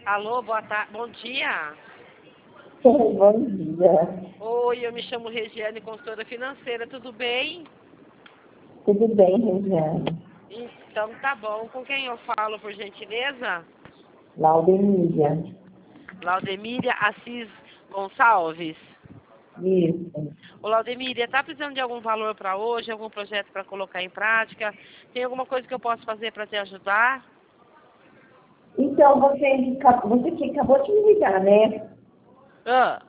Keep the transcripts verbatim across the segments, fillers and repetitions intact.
Alô, boa tarde, bom dia. Bom dia. Oi, eu me chamo Regiane, consultora financeira, tudo bem? Tudo bem, Regiane? Então tá bom. Com quem eu falo, por gentileza? Laudemília. Laudemíria Assis Gonçalves. Isso. Ô, Laudemíria, tá precisando de algum valor para hoje, algum projeto para colocar em prática? Tem alguma coisa que eu posso fazer para te ajudar? Então, você, você que acabou de me ligar, né? Ah,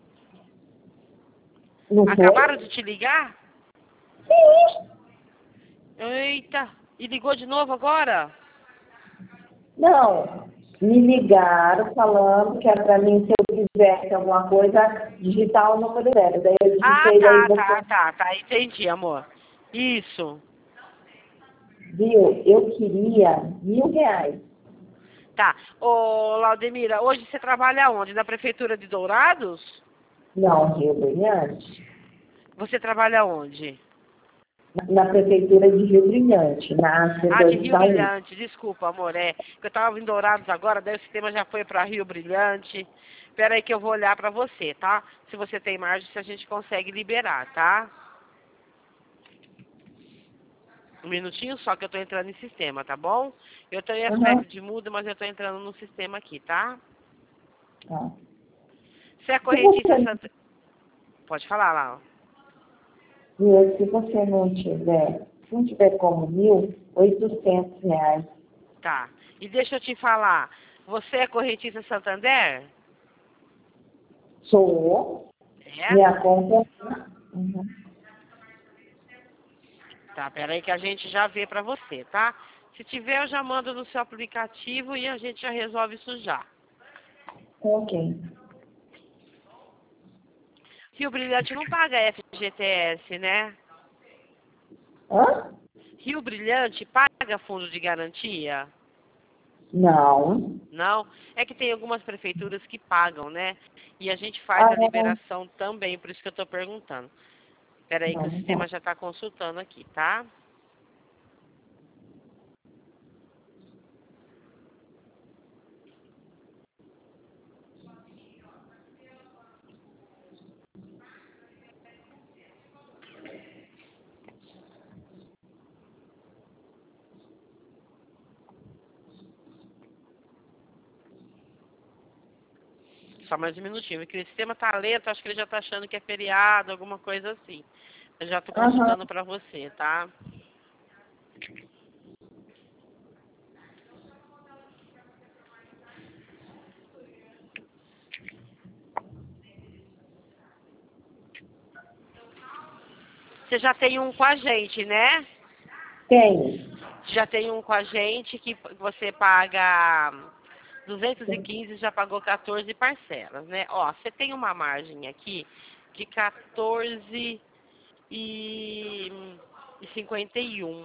Não acabaram foi? de te ligar? Sim. Eita, e ligou de novo agora? Não. Me ligaram falando que era para mim, se eu quisesse alguma coisa, digitar o número zero. Daí eu Ah, digitei, daí tá, você tá, tá, tá, entendi, amor. Isso. viu. Eu queria mil reais. Tá. Ô, Laudemira, hoje você trabalha onde? Na Prefeitura de Dourados? Não, Rio Brilhante. Você trabalha onde? Na prefeitura de Rio Brilhante, na Ah, setor de de Rio saúde. Brilhante, desculpa, amor, é. Que eu tava em Dourados agora, daí o sistema já foi pra Rio Brilhante. Espera aí que eu vou olhar pra você, tá? Se você tem margem, se a gente consegue liberar, tá? Um minutinho só que eu tô entrando em sistema, tá bom? Eu tenho Aham. acesso de muda, mas eu tô entrando no sistema aqui, tá? Tá. Você é Se correntista você Santa... Pode falar lá, ó. E se você não tiver, se não tiver como mil, oitocentos reais. Tá. E deixa eu te falar, você é correntista Santander? Sou, É? minha conta. Uhum. Tá, peraí que a gente já vê pra você, tá? Se tiver, eu já mando no seu aplicativo e a gente já resolve isso já. Ok. Rio Brilhante não paga F G T S, né? Hã? Rio Brilhante paga fundo de garantia? Não. Não? É que tem algumas prefeituras que pagam, né? E a gente faz Ah, a não. liberação também, por isso que eu tô perguntando. Peraí que Não, o não sistema tá. já tá consultando aqui, tá? Só mais um minutinho, porque o sistema tá lento, acho que ele já tá achando que é feriado, alguma coisa assim. Eu já tô Aham. consultando pra você, tá? Você já tem um com a gente, né? Tem. Já tem um com a gente que você paga duzentos e quinze, já pagou quatorze parcelas, né? Ó, você tem uma margem aqui de quatorze e cinquenta e um.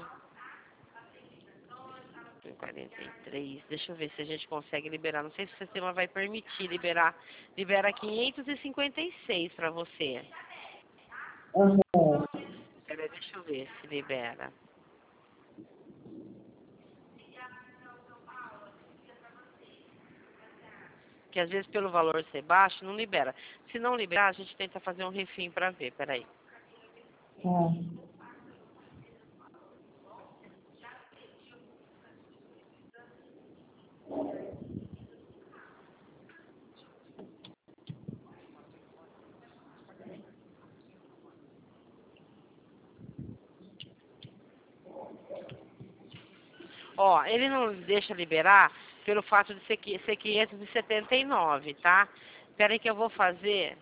quarenta e três. Deixa eu ver se a gente consegue liberar. Não sei se o sistema vai permitir liberar. Libera quinhentos e cinquenta e seis para você. Aham. Peraí, deixa eu ver se libera. Que às vezes pelo valor ser baixo, não libera. Se não liberar, a gente tenta fazer um refim para ver. Peraí. Ah. Ó, ele não deixa liberar pelo fato de ser qui- ser quinhentos e setenta e nove, tá? Peraí que eu vou fazer.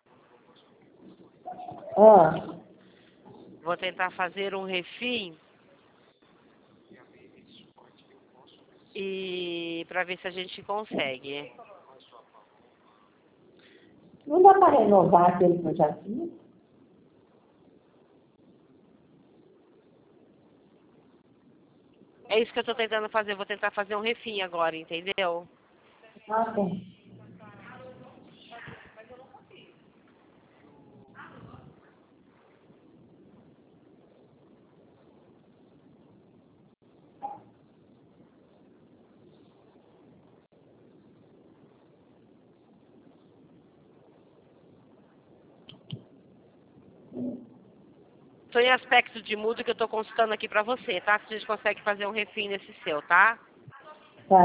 Ah. Vou tentar fazer um refim e para ver se a gente consegue. Não dá para renovar aquele que eu já fiz? É isso que eu tô tentando fazer. Vou tentar fazer um refim agora, entendeu? Ah, tá. Tô em aspecto de mudo que eu tô consultando aqui pra você, tá? Se a gente consegue fazer um refim nesse seu, tá? Tá.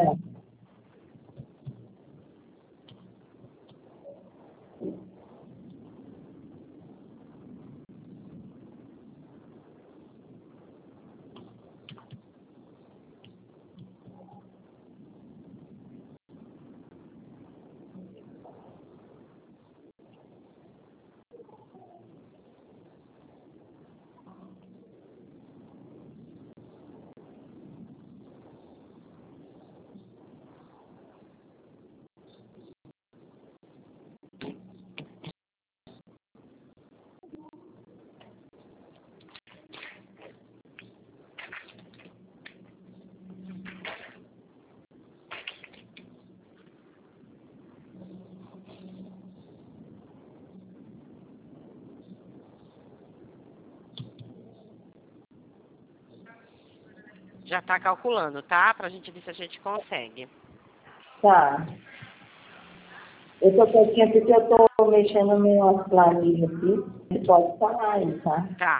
Já tá calculando, tá? Pra gente ver se a gente consegue. Tá. Eu tô quietinha porque eu tô mexendo nas minhas planilhas aqui. Você pode falar aí, tá? Tá.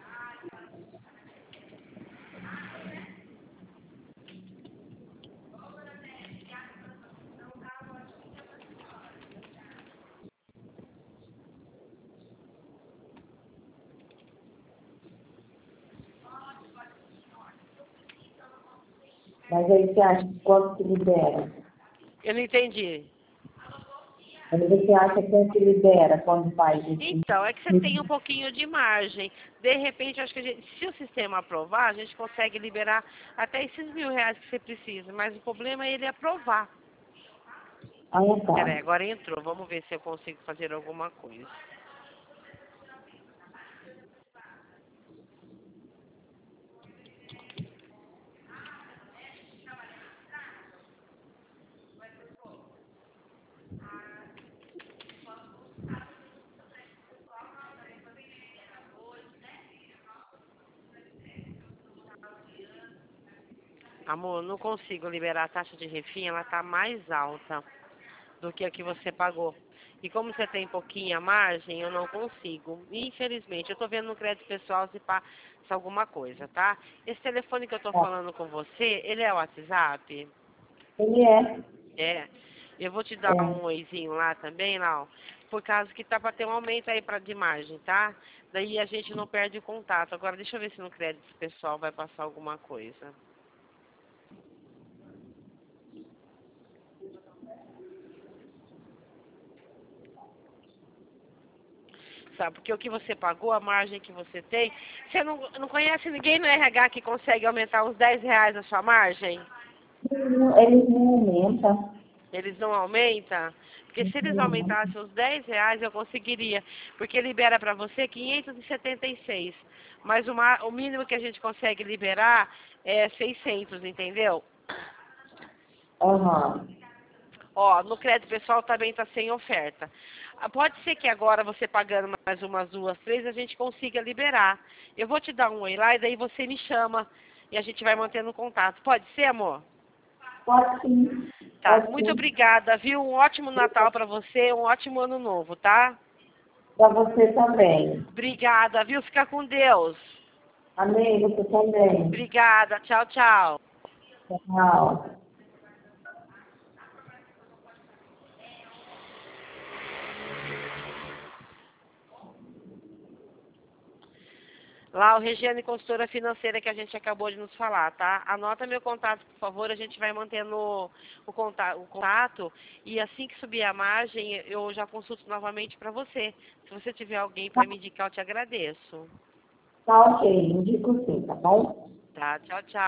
Mas aí você acha que quanto que libera? Eu não entendi. Mas você acha quanto que libera quando faz isso? Então, é que você tem um pouquinho de margem. De repente, acho que a gente, se o sistema aprovar, a gente consegue liberar até esses mil reais que você precisa. Mas o problema é ele aprovar. Ah, tá. Peraí, agora entrou. Vamos ver se eu consigo fazer alguma coisa. Amor, não consigo liberar a taxa de refim, ela tá mais alta do que a que você pagou. E como você tem pouquinha margem, eu não consigo. Infelizmente, eu tô vendo no crédito pessoal se passa alguma coisa, tá? Esse telefone que eu tô Tá. falando com você, ele é o WhatsApp? Ele é. É. Eu vou te dar É. um oizinho lá também, Lau, por causa que tá pra ter um aumento aí pra, de margem, tá? Daí a gente não perde o contato. Agora deixa eu ver se no crédito pessoal vai passar alguma coisa. Sabe? Porque o que você pagou, a margem que você tem, você não, não conhece ninguém no R H que consegue aumentar uns dez reais a sua margem? Ele não aumenta. Eles não aumentam? Porque se eles aumentassem os dez reais, eu conseguiria. Porque libera para você quinhentos e setenta e seis. Mas o, ma- o mínimo que a gente consegue liberar é seiscentos, entendeu? Aham. Ó, no crédito pessoal também está sem oferta. Ah, pode ser que agora você pagando mais umas duas, três, a gente consiga liberar. Eu vou te dar um oi lá e daí você me chama e a gente vai mantendo contato. Pode ser, amor? Pode sim. Tá. Pode Muito sim. obrigada, viu? Um ótimo Natal para você, um ótimo ano novo, tá? Para você também. Obrigada, viu? Fica com Deus. Amém, você também. Obrigada. Tchau, tchau. Tchau. Lá, o Regiane Consultora Financeira que a gente acabou de nos falar, tá? Anota meu contato, por favor, a gente vai mantendo o contato, o contato e assim que subir a margem, eu já consulto novamente para você. Se você tiver alguém para me indicar, eu te agradeço. Tá ok, indico sim, tá bom? Tá? Tchau, tchau.